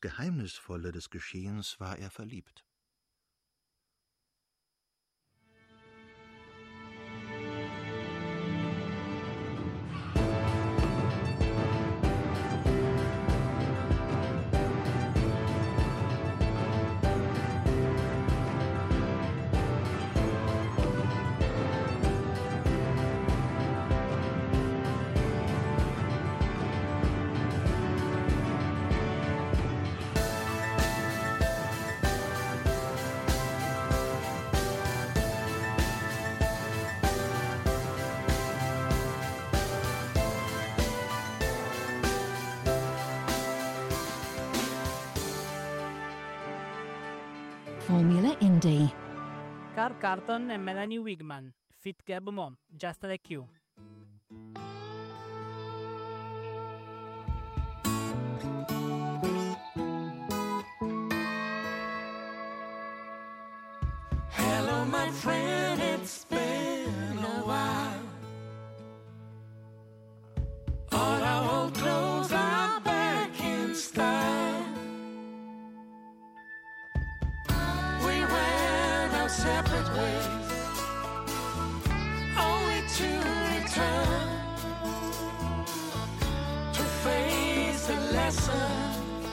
Geheimnisvolle des Geschehens war er verliebt. Formula Indie. Carl Carlton e Melanie Wigman, Fit Gab Mom, Just Like You. Hello, my friend, it's been a while. All our old clothes are back in style. We went our separate ways, only to return to face the lesson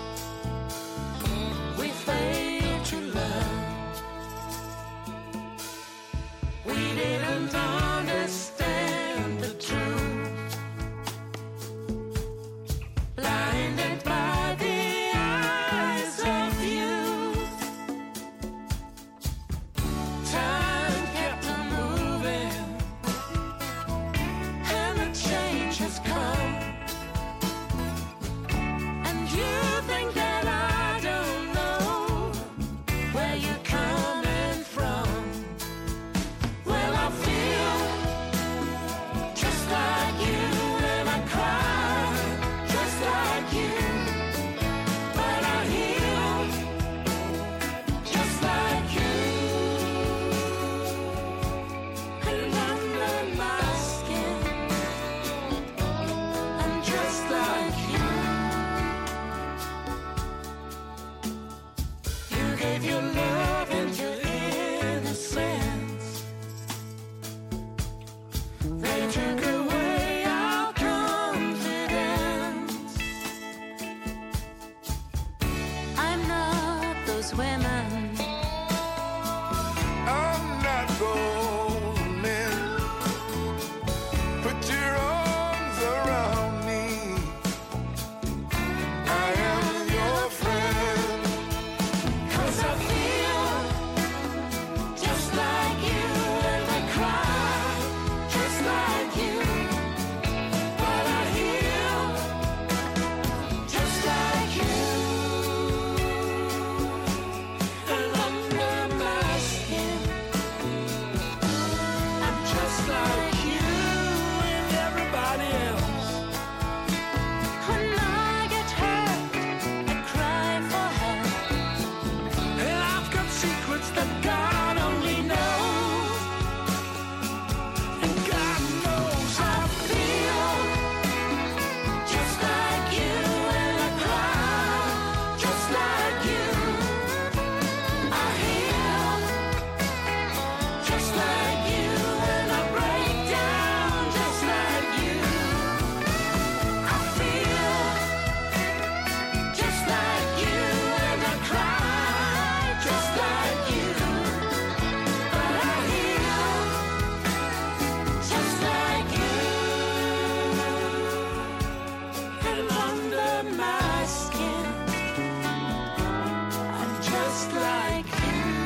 we failed to learn. We didn't understand the truth, blinded by the eyes of youth. Time kept on moving, and the change has come. And you think that I don't know where you're coming from. Well, I feel just like you, and I cry just like you, but I heal just like you. And under my skin, I'm just like you. You gave your love and your innocence. They took away our confidence. I'm not those women. I'm not going in. Put your arms around me. I am your friend. 'Cause I feel just like you, and I cry just like you, but I heal just like you. And under my skin, I'm just like you and everybody else. When I get hurt, I cry for help. And I've got secrets that God only knows. And God knows I feel just like you, and I cry just like you. I heal just like you, and I break down just like you. I feel just like you, and I cry just like you, but I heal just like you. And under my skin, I'm just like you.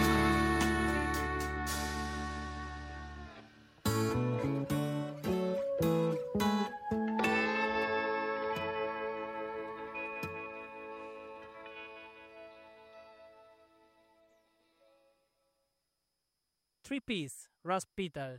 Three Piece, Ross Petal.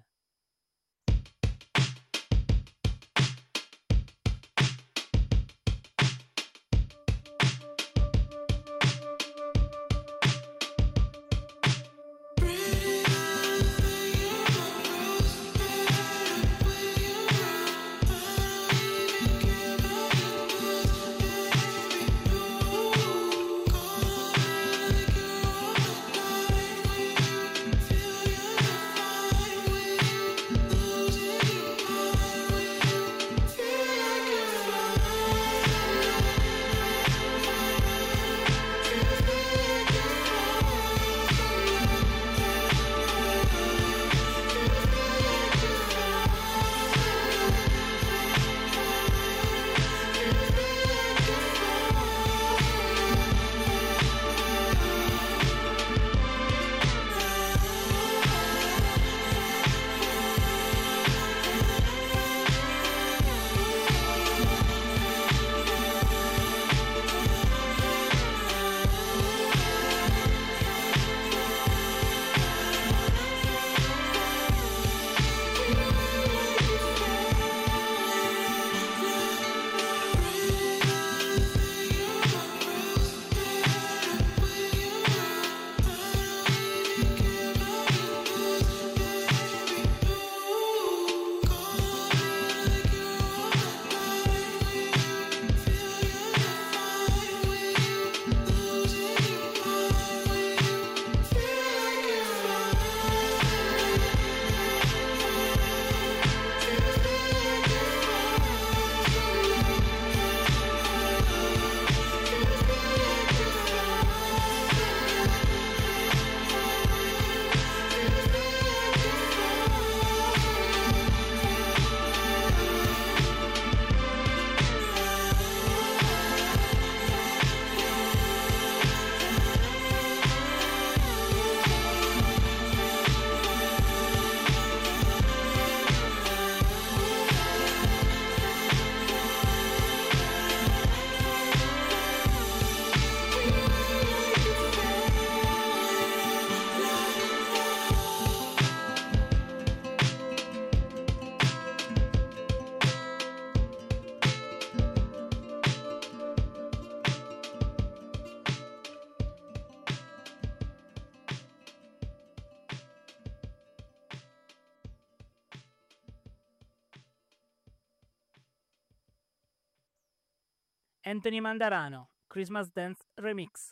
Anthony Mandarano, Christmas Dance Remix.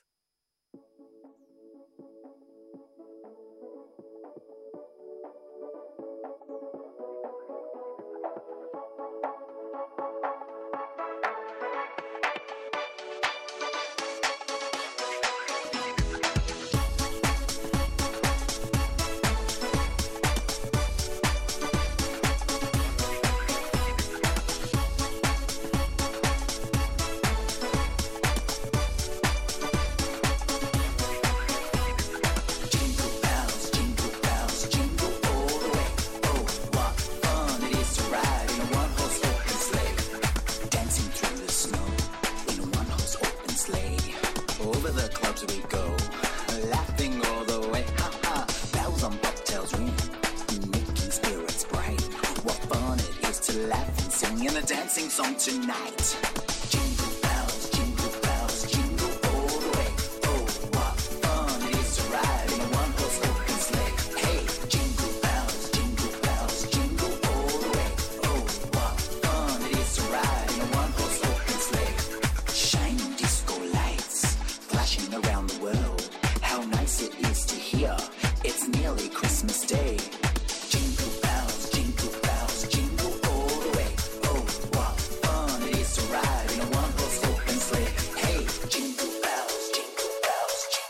Dancing song tonight. Jingle bells, jingle all the way. Oh, what fun it is to ride in a one-horse open sleigh. Hey, jingle bells, jingle all the way. Oh, what fun it is to ride in a one-horse open sleigh. Shining disco lights flashing around the world. How nice it is to hear. It's nearly Christmas Day. Jingle bells, jingle all the way. Oh, what fun it is to ride in a one-horse open sleigh. Hey, jingle bells, jingle all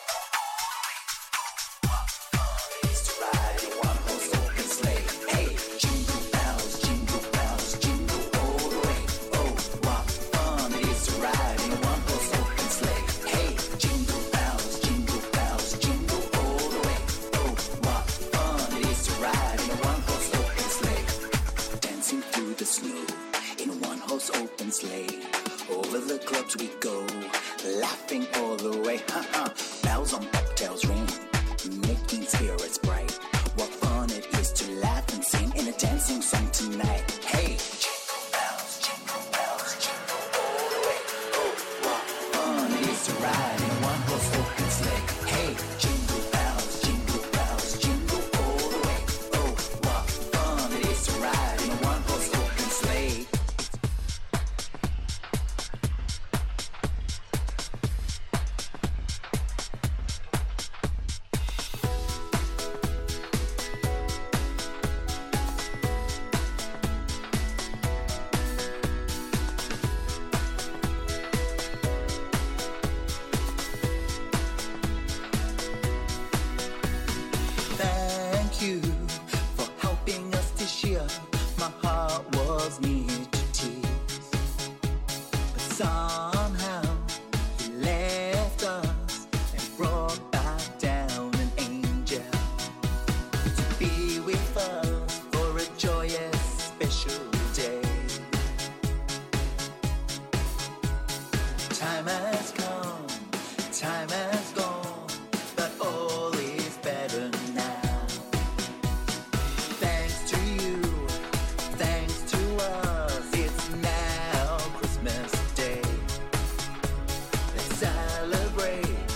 the way. What fun it is to ride in a one-horse open sleigh. Hey, jingle bells, jingle all the way. Oh, what fun it is to ride in a one-horse open sleigh. Hey, jingle bells, jingle all the way. Oh, what fun it is to ride in a one-horse open sleigh. Dancing through the snow in a one-horse open sleigh. Over the clubs we go, laughing all the way. Bells on bobtails ring, making spirits bright. What fun it is to laugh and sing in a dancing song tonight. Hey, jingle bells, jingle all the way. Oh, what fun it is to ride in a one-horse open sleigh. Hey, jingle bells, jingle all the way. Oh, what fun it is to ride in a one-horse open sleigh. Thank you for helping us this year. My heart was near to tears, but somehow you left us and brought back down an angel to be with us for a joyous special day. Time has come, time has gone, but all is better now. Thanks to you, thanks to us, it's now Christmas Day. Let's celebrate,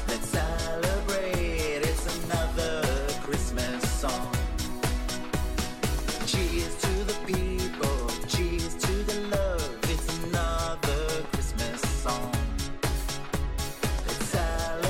it's another Christmas song. Cheers to the people, cheers to the love, it's another Christmas song. Let's celebrate.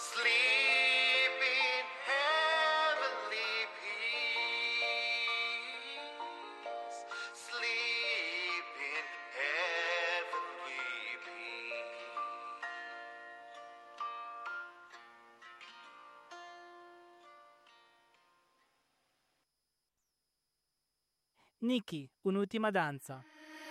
Sleep in heavenly peace. Sleep in heavenly peace. Nikki, un'ultima danza.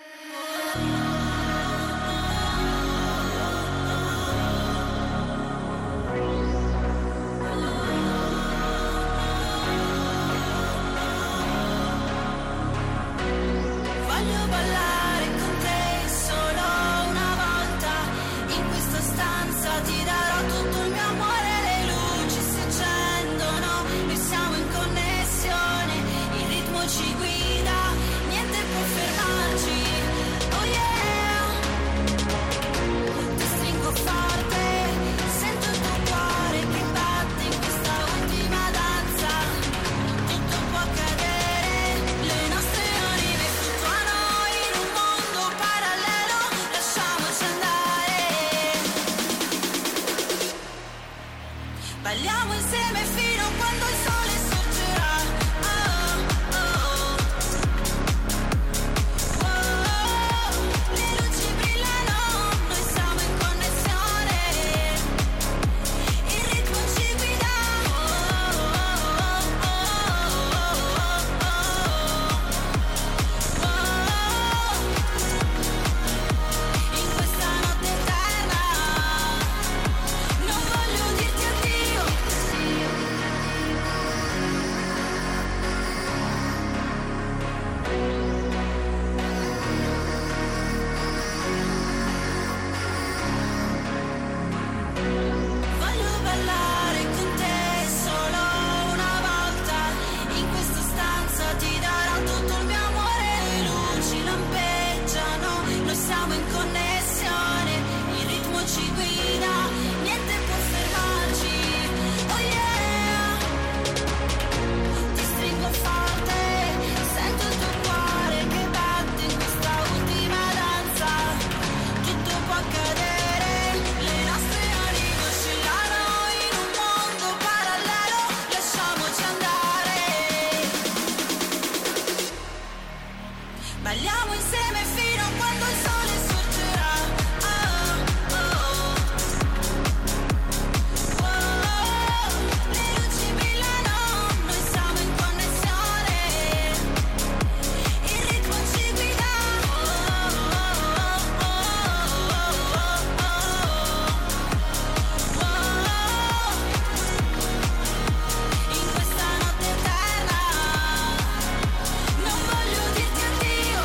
Voglio ballare con te solo una volta. In questa stanza ti darò tutto il mio amore. Le luci si accendono, noi siamo in connessione. Il ritmo ci guida, niente può fermarci. Oh yeah, ti stringo forte, sento il tuo cuore che batte in questa ultima danza. Tutto può accadere, le nostre anime fluttuano in un mondo parallelo. Lasciamoci andare, balliamo insieme fino a quando il sole sorgerà. Oh, oh, oh. Oh, le luci brillano, noi siamo in connessione. Il ritmo ci guida. Oh, oh, oh, oh, oh, oh. In questa notte eterna non voglio dirti addio. Voglio ballare con te solo una volta. In questa stanza ti darò tutto il mio amore. Le luci lampeggiano, noi siamo in connessione. Il ritmo ci guida, niente può fermarci. Oh yeah, ti stringo forte, sento il tuo cuore che batte in questa ultima danza. Tutto può accadere, le nostre anime oscillano in un mondo parallelo. Lasciamoci andare, balliamo insieme fino a quando il sole sorgerà. Oh, oh, oh. Oh, le luci brillano, noi siamo in connessione. Il ritmo ci guida. Oh, oh, oh, oh, oh, oh. In questa notte eterna non voglio dirti addio.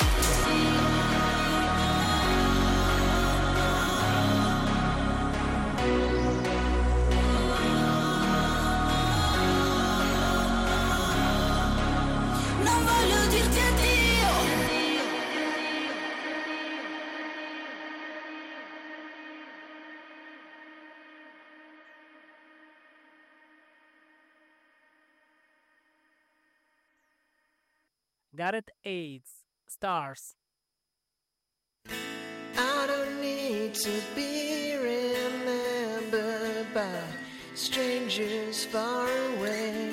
Non voglio dirti addio. Gareth Aids, Stars. I don't need to be remembered by strangers far away.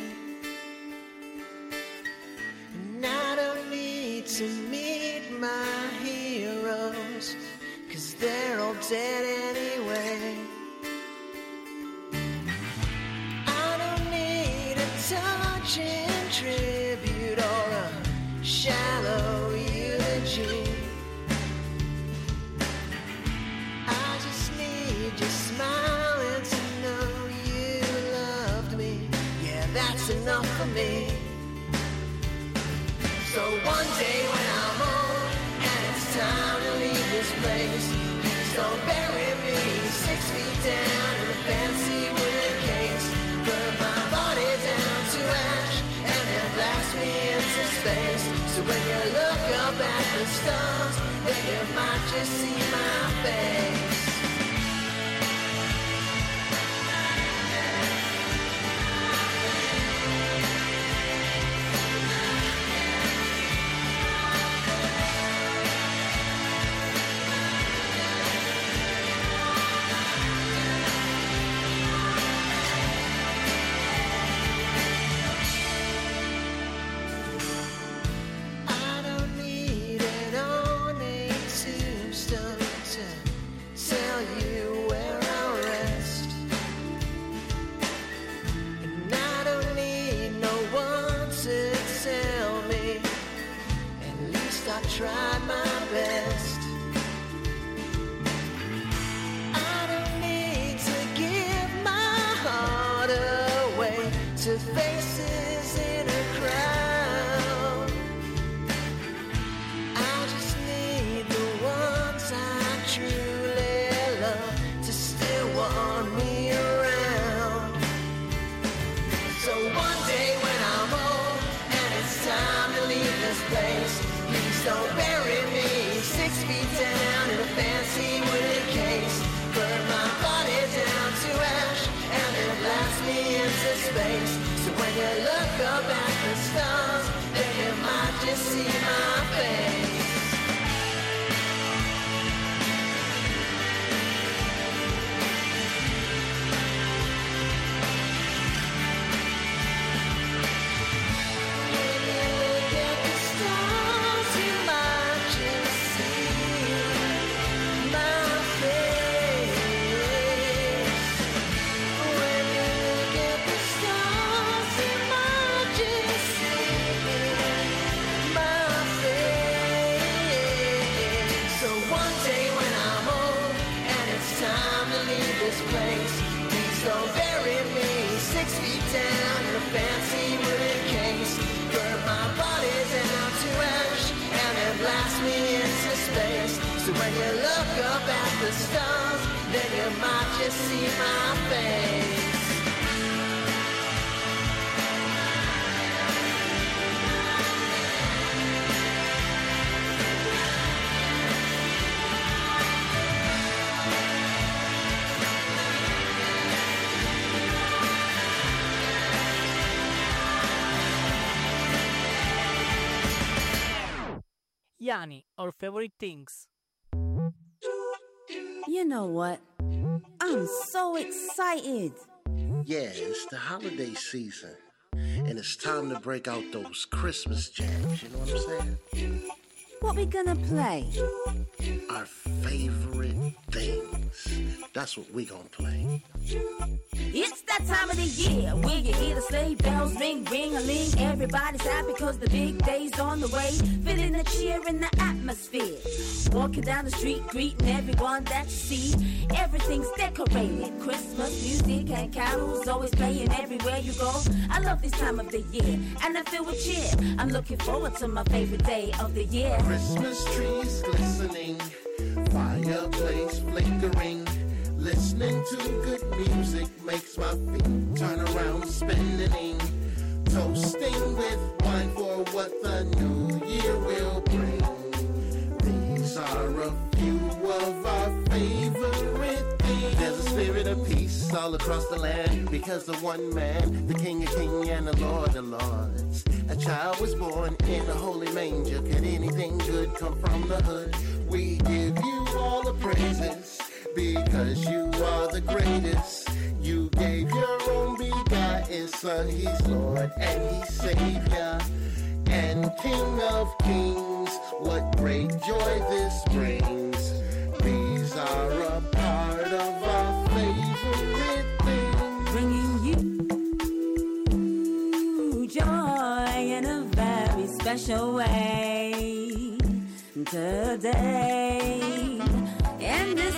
And I don't need to meet my heroes, 'cause they're all dead anyway. I don't need a touching tribute or a shallow eulogy. I just need your smile and to know you loved me. Yeah, that's enough for me. So one day when I'm old and it's time to leave this place, please don't bury me 6 feet down in a fancy wooden case. Put my body down to ash and then blast me into space. So when you look up at the stars, then you might just see my face. to faces in a crowd. I just need the ones I truly love to still want me around. So one day when I'm old and it's time to leave this place, please don't bury me 6 feet down in a fancy wooden case. Burn my body down to ash and then blast me into space. So when you look up at the stars, then you might just see my face. When you look at the stars, you might just see my face. When you look at the stars, you might just see my face. So one day when I'm old and it's time to leave this place, please don't bury me 6 feet down in a fancy wooden case. Burn my body down to ash and then blast me into space. So when you look up at the stars, then you might just see my face. Yanni, our favorite things. You know what? I'm so excited. Yeah, it's the holiday season. And it's time to break out those Christmas jams, you know what I'm saying? What we gonna play? Our favorite things. That's what we gonna play. It's that time of the year when you hear the sleigh bells ring, ring-a-ling. Everybody's happy because the big day's on the way. Feeling the cheer in the atmosphere. Walking down the street, greeting everyone that you see. Everything's decorated. Christmas music and carols always playing everywhere you go. I love this time of the year and I feel with cheer. I'm looking forward to my favorite day of the year. Christmas trees glistening, fireplace flickering. Listening to good music makes my feet turn around spinning. Toasting with wine for what the new year will bring. These are a few of our favorite things. There's a spirit of peace all across the land because the one man, the King of Kings and the Lord of Lords. A child was born in a holy manger. Could anything good come from the hood? We give you all the praises because you are the greatest. You gave your own begotten Son. He's Lord and He's Savior and King of Kings. What great joy this brings. These are a part of our favorite things. Bringing you joy in a very special way today. In this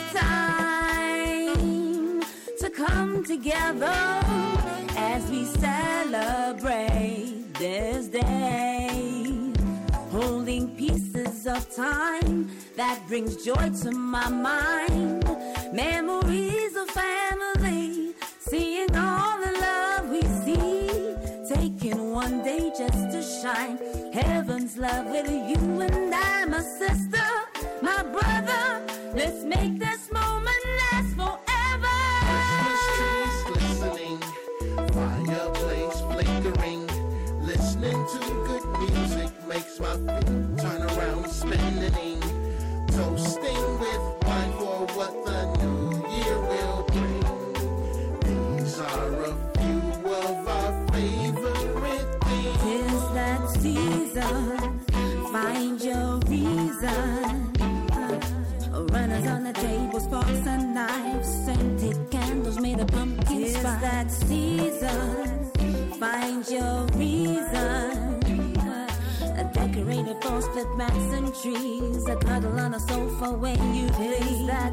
time to come together as we celebrate this day, holding pieces of time that brings joy to my mind. Memories of family, seeing all the love we see, taking one day just to shine heaven's love with you and I, my sister, my brother. Let's make this moment last forever. Christmas trees glistening, fireplace flickering. Listening to good music makes my feet turn around spinning. Toasting with wine for what the new year will bring. These are a few of our favorite things. 'Tis that season, find your reason. Runners on the table, sparks and knives, scented candles made of pumpkin spice. 'Tis that season, find your reason. Decorated for split mats and trees, a cuddle on a sofa when you please. 'Tis that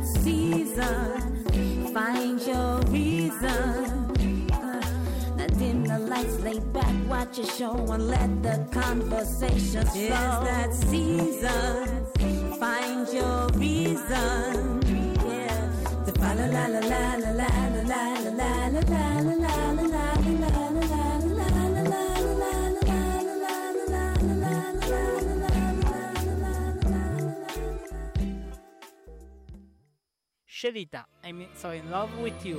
season, find your reason. Dim the lights watch a show and let the conversation flow. It's that season. Find your reason. Yeah. The fa la la la la la la la la la la la la la la la. Sherita, I'm so in love with you.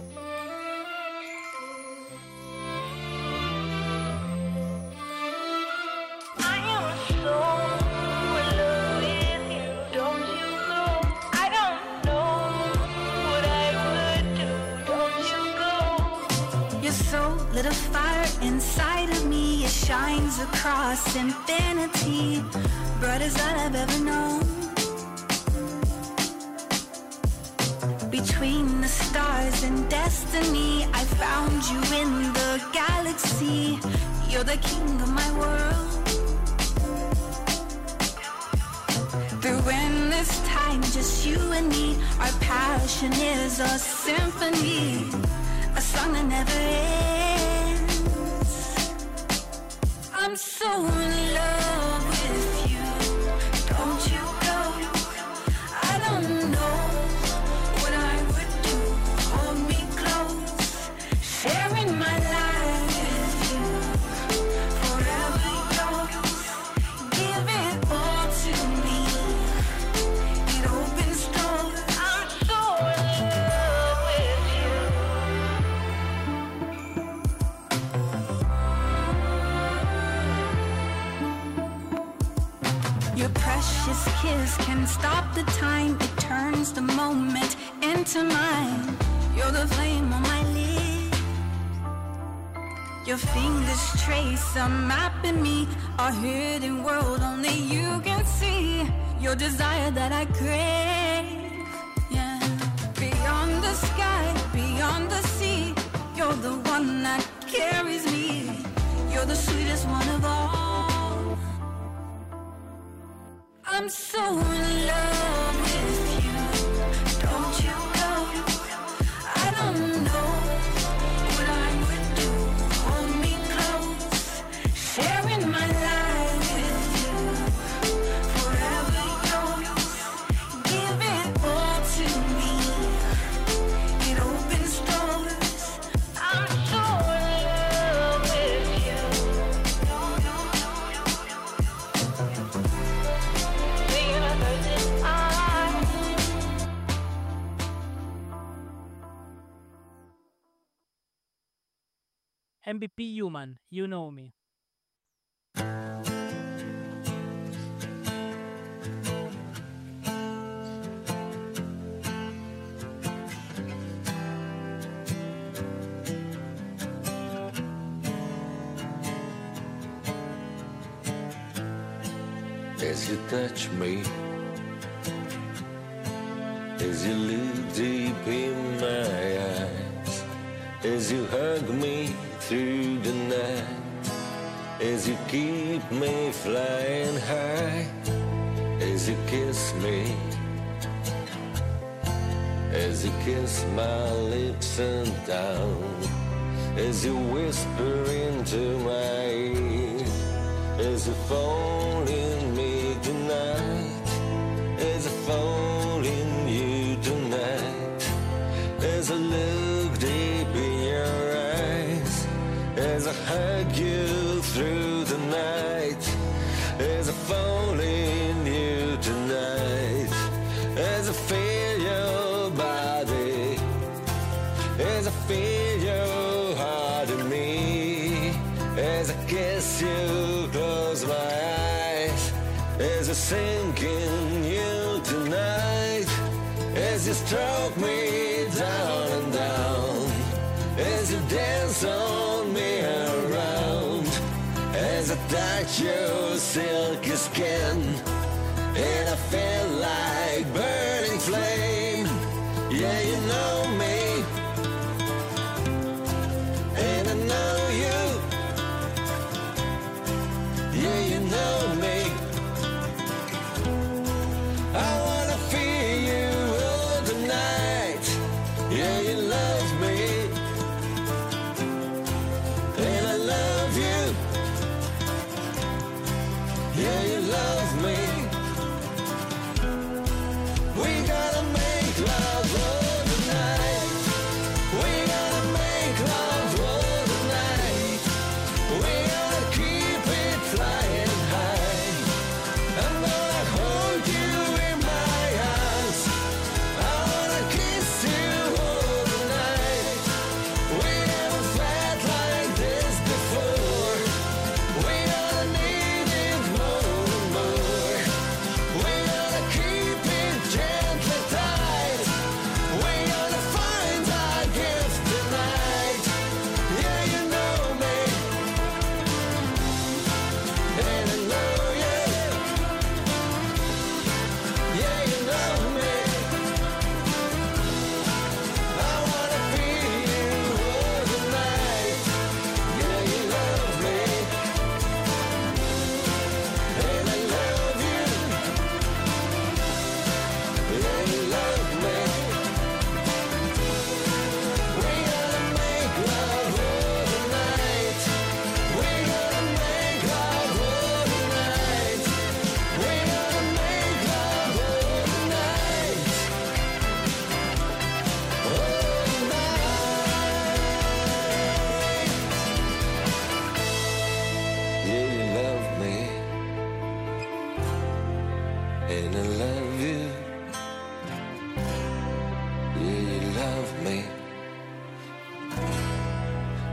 I am so in love with you, don't you know? I don't know what I would do, don't you go? You're so lit a fire inside of me, it shines across infinity, brightest that I've ever known. Between the stars and destiny, I found you in the galaxy. You're the king of my world. Through endless time, just you and me. Our passion is a symphony, a song that never ends. I'm so in love with you, don't you go? I don't know what I would do, hold me close, sharing my life with you, forever yours, give it all to me, it opens doors, I'm so in love with you. Your precious kiss can stop the time, it turns the moment into mine. You're the flame on my lid. Your fingers trace a map in me, a hidden world only you can see. Your desire that I crave, yeah. Beyond the sky, beyond the sea, you're the one that carries me. You're the sweetest one of all. I'm so in love with you, don't you go? I don't know what I would do, hold me close, sharing my life with you, forever yours, give it all to me, it opens doors, I'm so in love with you. The universe is ours. MVP Human, You Know Me. As you touch me, as you look deep in my eyes, as you hug me through the night, as you keep me flying high, as you kiss me, as you kiss my lips and down, as you whisper into my ear, as you fall in me tonight, as I fall in you tonight, as I look deep in your eyes, as I hug you through the night, as I fall in you tonight, as I feel your body, as I feel your heart in me, as I kiss you, close my eyes, as I sink in you tonight, as you stroke me down and down, as you dance on me around, as I touch your silky skin, and I feel like burning flame. Yeah, you know me, and I know you. Yeah, you know me. I wanna feel you all the night. Yeah, you love me, and I love you.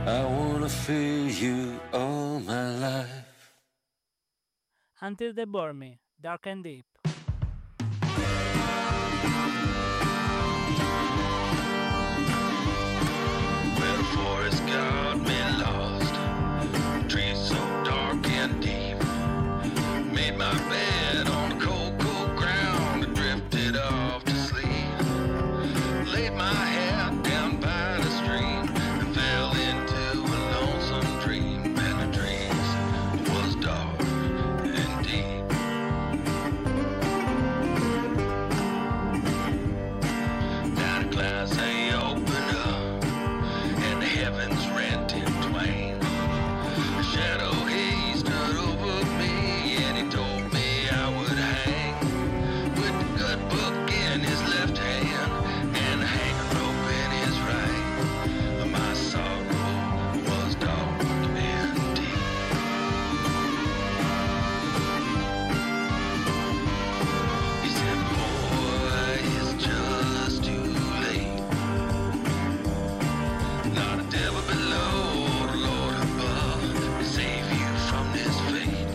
I wanna feel you all my life. Until They Burn Me, Dark and Deep. Well, the forest got me lost, trees so dark and deep. Made my bed on the cold, cold ground and drifted off to sleep. Laid my head down by the stream and fell into a lonesome dream. And the dreams was dark and deep. Now the clouds they opened up and the heavens rent in twain. A shadow he stood over me and he told me I would hang with the good book in his left hand and the hanging rope in his right. My sorrow was dark and deep. He said, boy, it's just too late. Not a devil below or the Lord above to save you from this fate.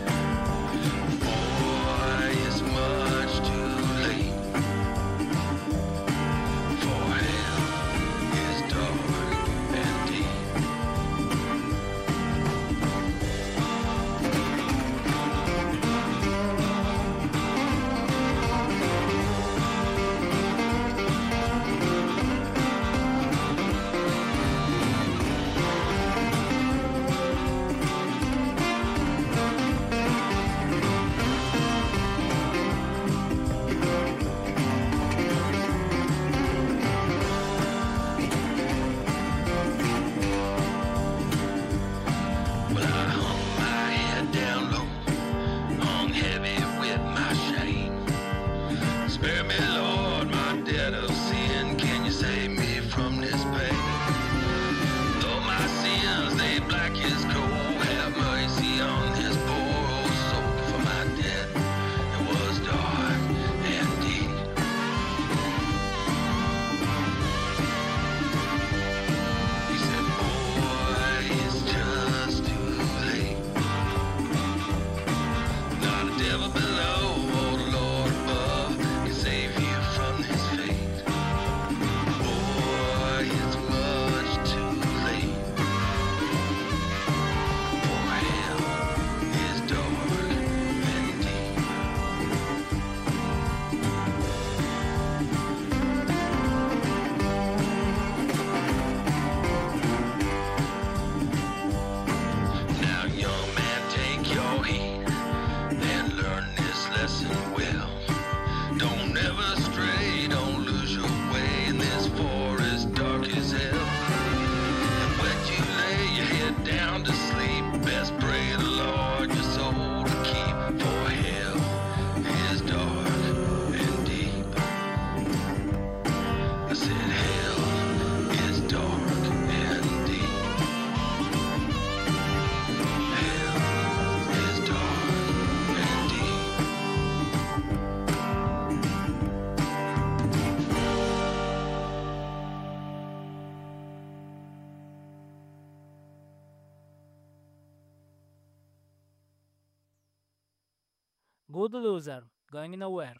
Boy, it's much too late. For hell is dark and deep. Well, I hung my head down low, hung heavy with my shame. Spare me, Lord, my debt of sin. Can you save me from this pain? Though my sins they black as coal, have mercy on this poor old soul. For my debt it was dark and deep. He said, boy, it's just too late. Not a devil below or the Lord above can save you from this fate. Boy, it's much too late. For hell is dark and deep. Now, young man, take your heed and learn this lesson well. Don't ever stray, don't lose your way in this forest dark as hell. And when you lay your head down to sleep, best pray the Lord your soul to keep. For hell is dark and deep. I said hell is dark and deep. Hell is dark and deep. Good Loser, Going Nowhere.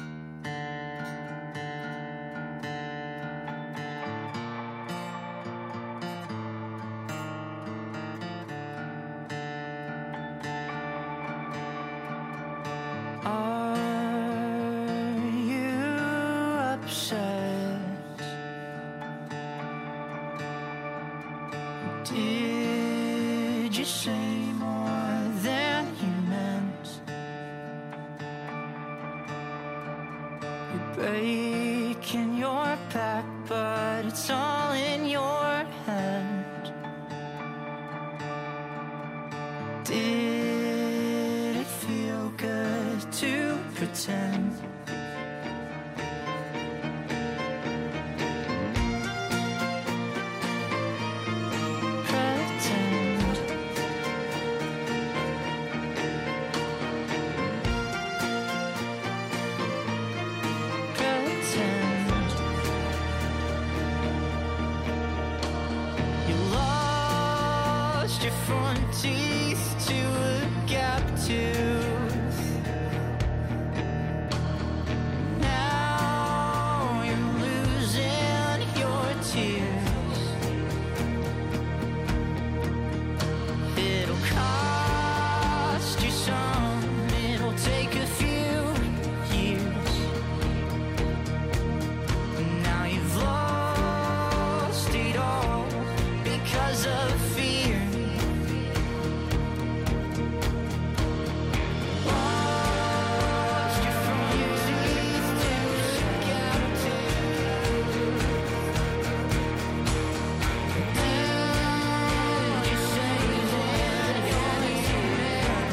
Are you upset? Did you say more than you meant? You're breaking your back, but it's all in your hand. Did it feel good to pretend? Pretend. Pretend. front teeth to a gap tooth. Now you're losing your tears. It'll cost you some, it'll take a few years. Now you've lost it all because of fear. Lost your front teeth to a gap tooth. Did you say that you're leaving?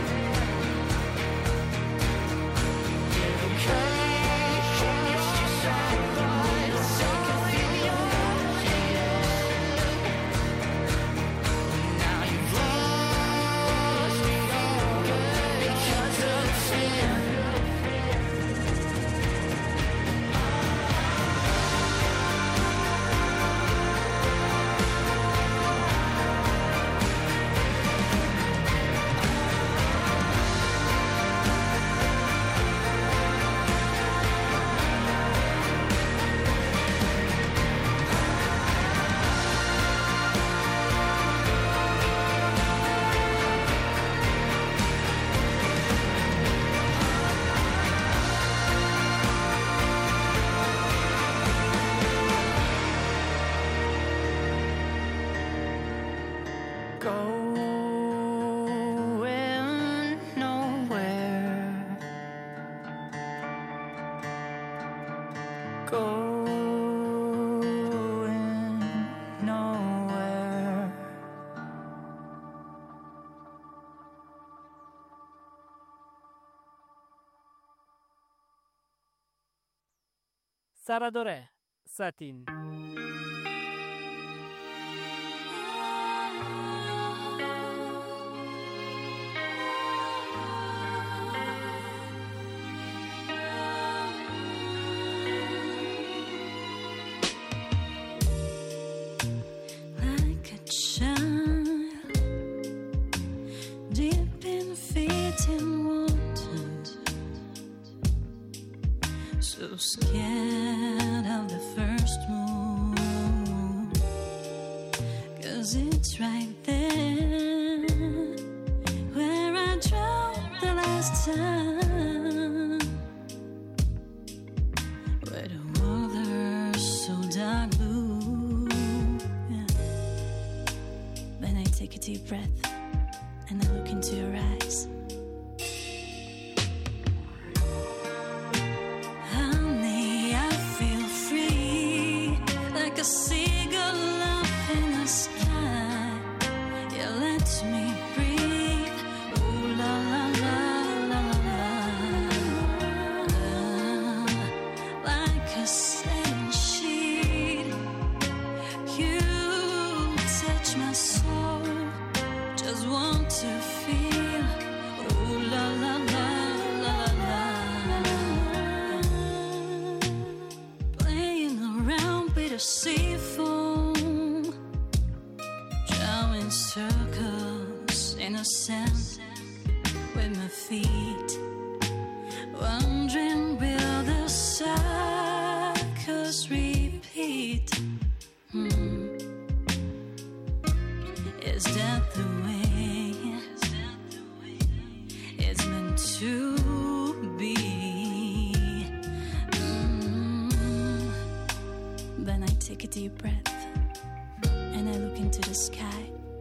It'll cost you some, but it'll take a few years. Now you've lost it all because of fear. Going nowhere. Going nowhere. Sara Doré, Satin. Like a child, deep in feet and wanted, so scared of the first move, 'cause it's right there where I dropped the last time, where the water's so dark blue. Yeah. Then I take a deep breath and I look into your eyes. Honey, I feel free, like a seagull up in the sky. You let me breathe. Ooh la la la la la la. Like a satin sheet, you touch my soul. Just want to feel. Ooh la la la la la la. Playing around with a sea foam, drawing circles in the sand with my feet, wondering will the circles repeat? Is that the way it's meant to be? Then I take a deep breath and I look into the sky.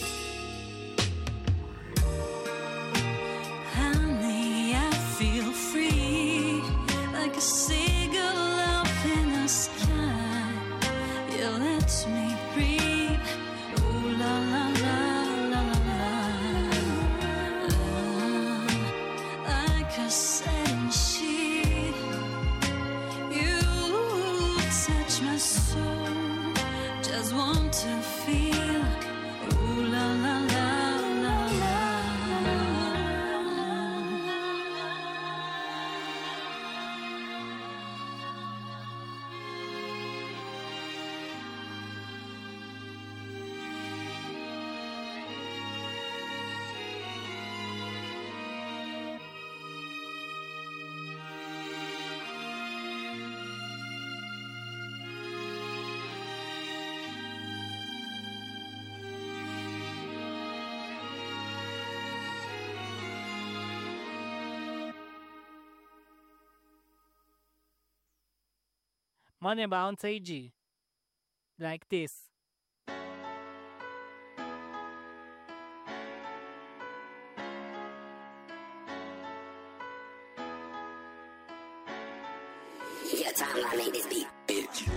Honey, I feel free, like a seagull up in the sky. You let me breathe. Ooh la la la la la la. Like a satin sheet, you touch my soul. Just want to feel. Ooh Money Bounce AG. Like this. Your timeline made this beat, bitch.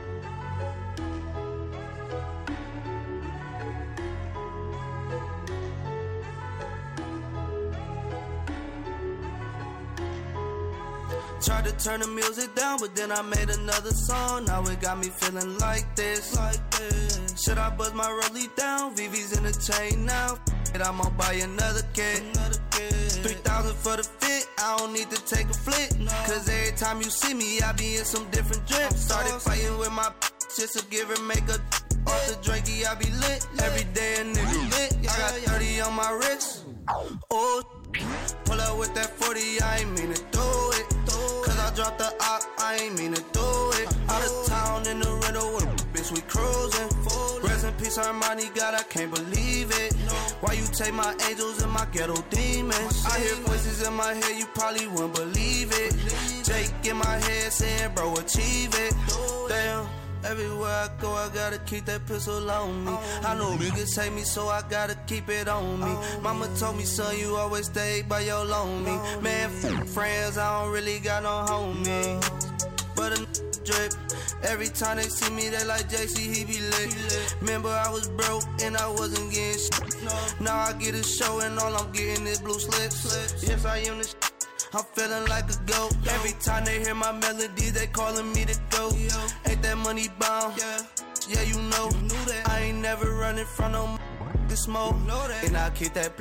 Tried to turn the music down, but then I made another song. Now it got me feeling like this. Should I buzz my rollie down? VV's in the chain now. I'm gonna buy another kid. 3,000 for the fit, I don't need to take a flick. Cause every time you see me, I be in some different drips. Started fighting with my just to give her makeup. Off the drinky, I be lit. Every day a nigga lit. I got 30 on my wrist. Oh, pull up with that 40, I ain't mean to do it. Cause I dropped the op, I ain't mean to do it. Out of town in the rental with a bitch, we cruising. Rest in peace, Armani, God, I can't believe it. Why you take my angels and my ghetto demons? I hear voices in my head, you probably wouldn't believe it. Jake in my head saying, bro, achieve it. Damn. Everywhere I go, I gotta keep that pistol on me. I know niggas hate me, so I gotta keep it on me. Mama told me, son, you always stay by your lonely. Man, friends, I don't really got no homies. But a drip, every time they see me, they like JC, he be lit. Remember I was broke and I wasn't getting shit. Now I get a show and all I'm getting is blue slips. Yes, I am the shit. I'm feeling like a goat. Every time they hear my melodies, they calling me the GOAT. Ain't that money bound? Yeah, you know. I ain't never running from no smoke. And I keep that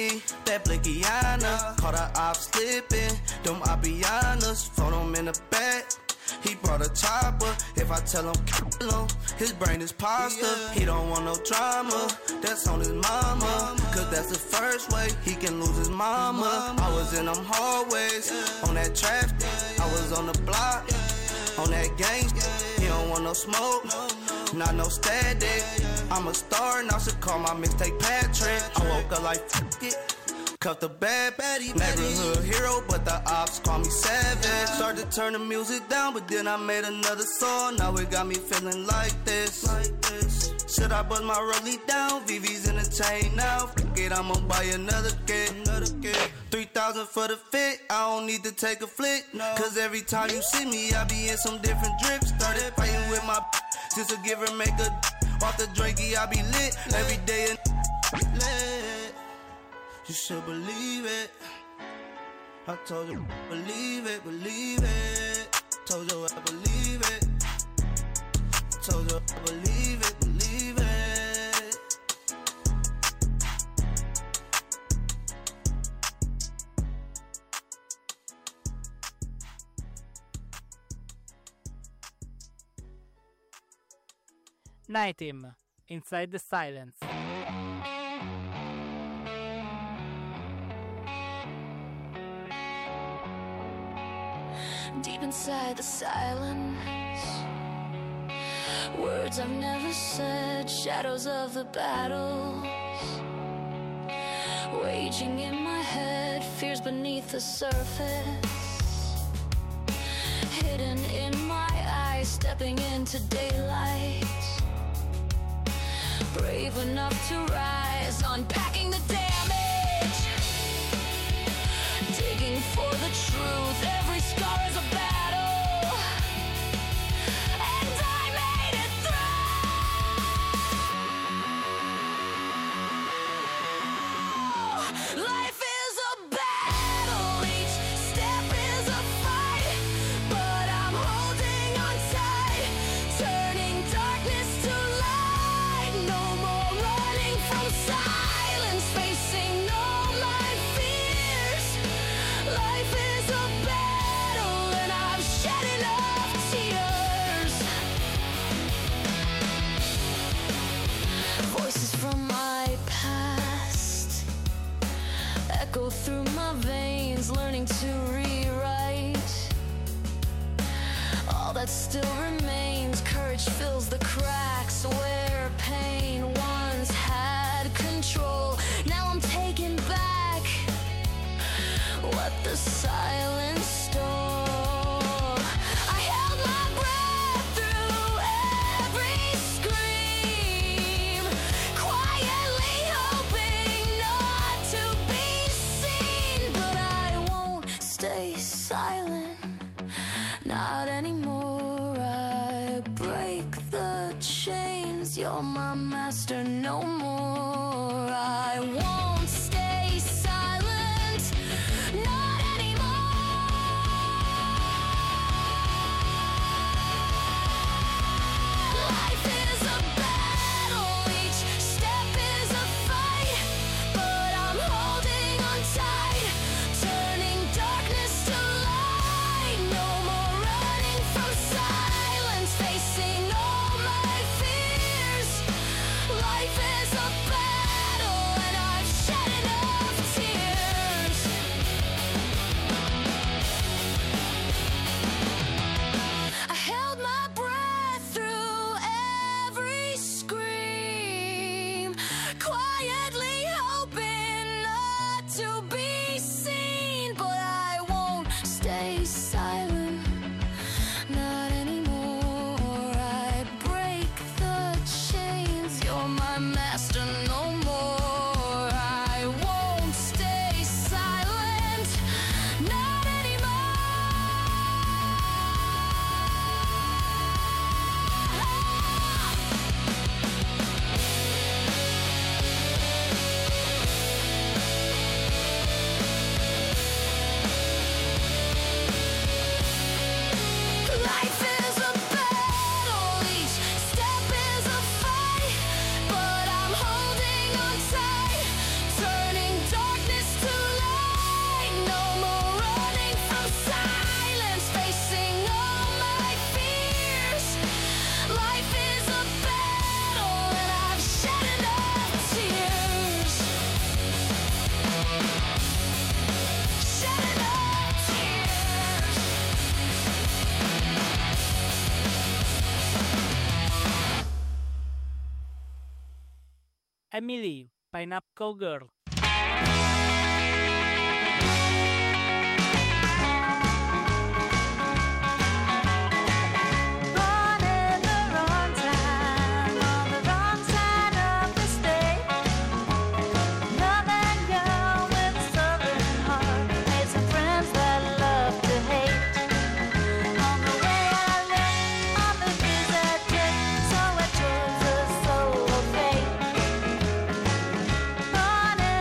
blickiana. Caught her op slipping, them Abianas. Phone them in the back. He brought a chopper. If I tell him, kill him, his brain is pasta. He don't want no drama. That's on his mama. Cause that's the first way he can lose his mama. I was in them hallways, on that traffic. I was on the block, on that gang. He don't want no smoke, not no static. I'm a star and I should call my mistake Patrick. I woke up like, fuck it. Cuffed the bad baddie, neighborhood hero, but the ops call me savage. Started to turn the music down, but then I made another song. Now it got me feeling like this. Should I buzz my rollie down? VV's in the chain now. Fuck it, I'm gonna buy another kid. 3,000 for the fit, I don't need to take a flick. Cause every time you see me, I be in some different drips. Started fighting with my just to give her makeup. Off the drinky, I be lit. Every day and lit. You should believe it. I told you, believe it, believe it. Told you I believe it. Told you I believe it, believe it. Night Team, Inside the Silence. Deep inside the silence, words I've never said, shadows of the battles waging in my head, fears beneath the surface, hidden in my eyes, stepping into daylight, brave enough to rise, unpacking the damage, digging for the truth. Every scar is a battle, and I made it through. Life is a battle, each step is a fight, but I'm holding on tight, turning darkness to light. No more running from silence. is a battle and I've shed enough tears. I held my breath through every scream, quietly hoping not to be seen, but I won't stay silent, not anymore. I break the chains, you're my master no more. I won't stay silent, not Life is a battle, each step is a fight, but I'm holding on tight, turning darkness to light. No more running from silence, facing all my fears. Life is a battle and I've shed enough tears. Shed enough tears. Emily, Pineapple Girl. Born in the wrong time, on the wrong side of the state. Northern girl with a southern heart, made some friends that love to hate. On the way I lived, on the views I took, so I chose a solo fate. Born in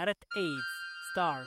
Gareth Aids, Stars.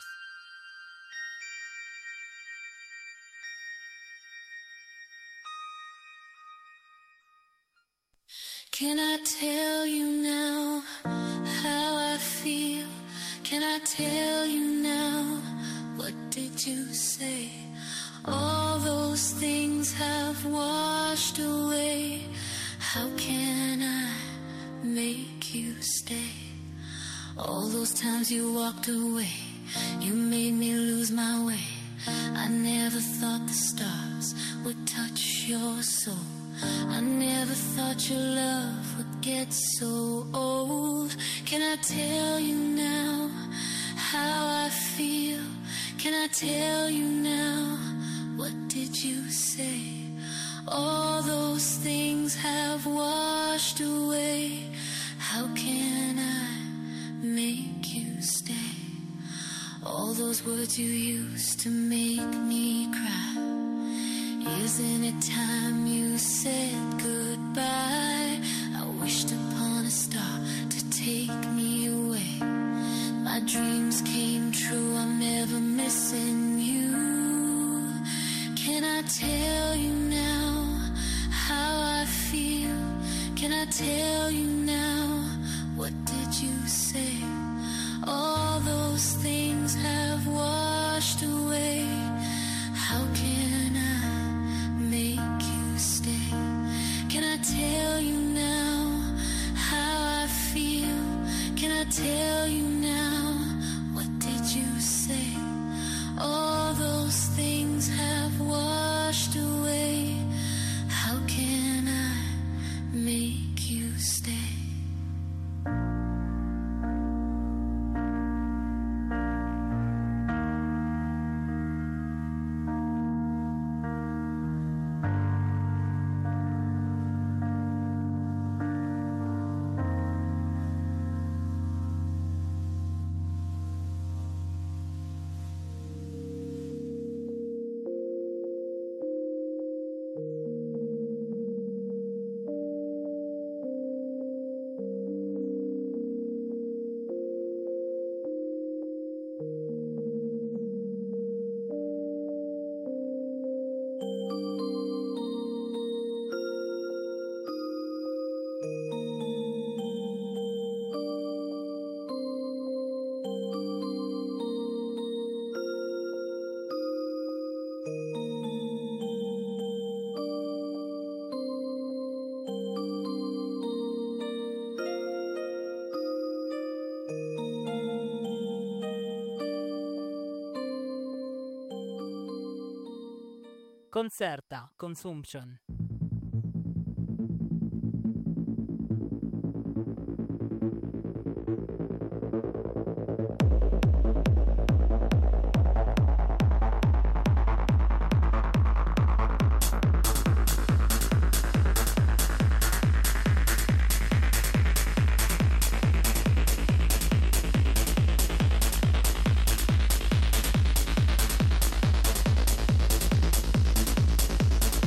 Can I tell you now how I feel? Can I tell you now? What did you say? All those things have washed away. How can I make you stay? All those times you walked away, you made me lose my way. I never thought the stars would touch your soul. I never thought your love would get so old. Can I tell you now how I feel? Can I tell you now? What did you say? All those things have washed away. How can I make you stay? All those words you used to make me cry. Isn't it time you said goodbye? I wished upon a star to take me away. My dreams came true, I'm never missing you. Can I tell you now how I feel? Can I tell you now? What did you say? All those things have washed away. How can I make you stay? Can I tell you now how I feel? Can I tell you now? What did you say? All those things have washed away. How can I make you stay? Concerta, Consumption.